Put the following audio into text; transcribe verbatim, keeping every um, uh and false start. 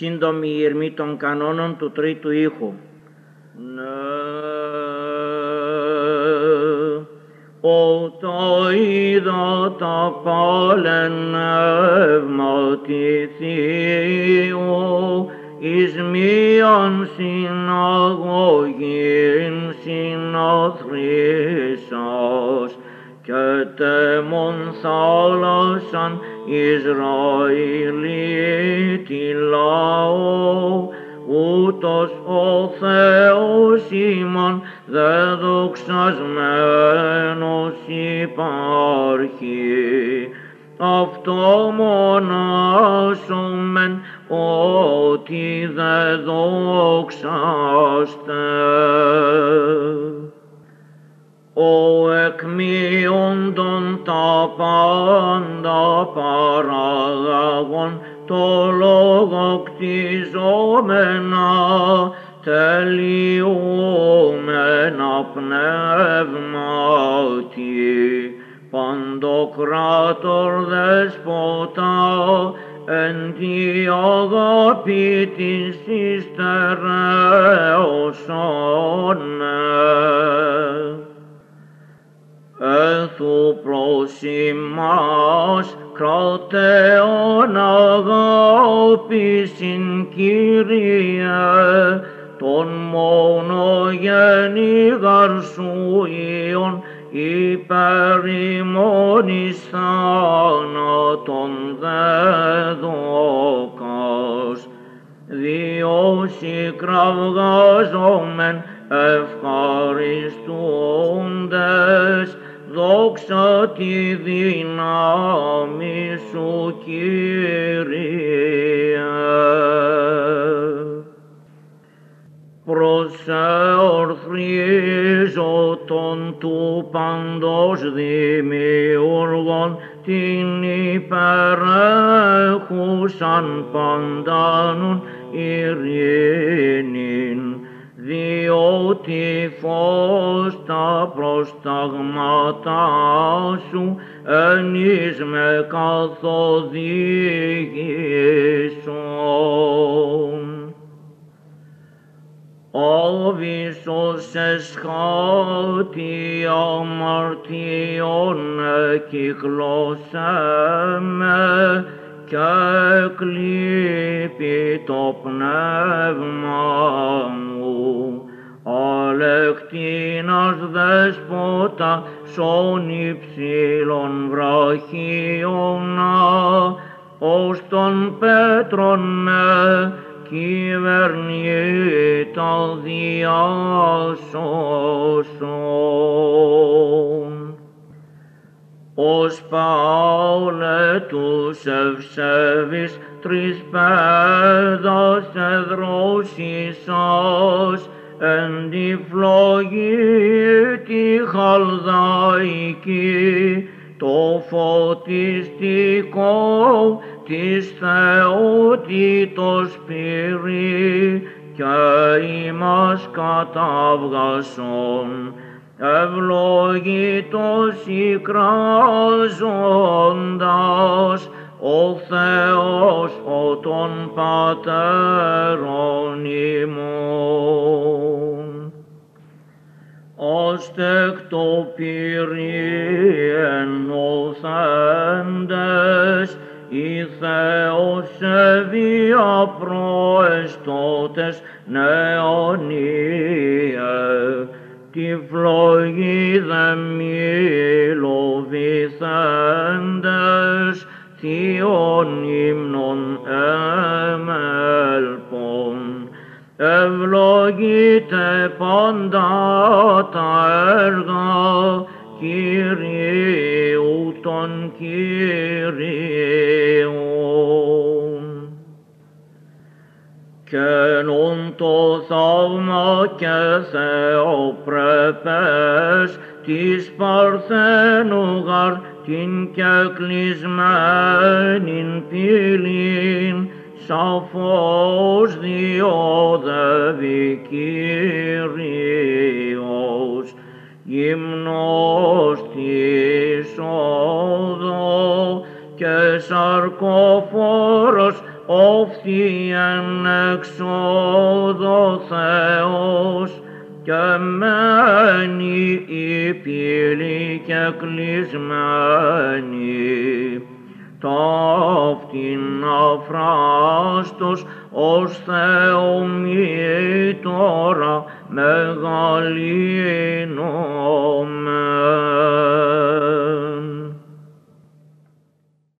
σύντομη ηρμή των κανόνων του τρίτου ήχου. Ότο είδα τα παλαινεύματι Θείου εις μίαν συναγωγήν συναθρήσας και τέμον θάλασσαν Ισραηλίτη λαό, ούτως ο Θεός ημών δεδοξασμένος υπάρχει. Αυτό μονάσομεν ότι δεδοξάστε. Ο εκμείοντον τα πάντα παράγαγον το λόγο κτιζόμενα τελειούμενα πνεύματι, παντοκράτορ δεσπότα εν τη αγάπη της υστερέωσόνε. Έθου προς ημάς κρατέων αγάπησιν Κύριε, τον μονογενή γαρσού Υιον υπέρ ημών εις θάνατον δεδόκας, διότι κραυγάζομεν ευχαριστούντες, δόξα τη δύναμη σου Κύριε. Προσεορθρίζω τον του παντός δημιούργων την υπερέχουσαν παντάνουν ειρήνην, διότι φως τα προσταγματά σου εν εις με καθοδήγησον. Άβυσσος εσχάτη αμαρτιών εκυκλώσέ με και εκλείπει το πνεύμα μου. Αλεκτίνας δέσποτα σον υψηλών βραχίωνα, ως τον Πέτρον με κυβερνήτα διάσωσον. Ως Παύλε τους ευσέβης τρεις πέδας εδρόσισας εν τη φλογή τη χαλδαϊκή, το φωτιστικό της θεότητος πυρή και ημάς καταβγασον, ευλογητός ικράζοντας ο Θεός ο των πατέρων ημών. Αστέκτο πυρή ενωθέντες, οι Θεός σε βία προεστώτες νεωνίε, τη φλογή δε μιλοβηθέντες, θείων ύμνων εμέλπων. Ευλογείτε πάντα τα έργα Κυρίου των Κυρίων. Καινούν το θαύμα και θεοπρεπές της Παρθένου γαρ την κεκλεισμένην πύλην, σαφώς διόδευει Κύριος, γυμνός της όδο και σαρκόφορος όφθιεν εξόδο Θεός, και μένει η πύλη και κλεισμένη. Ταύτην αφράστος ως Θεομήτωρα μεγαλύνομαι.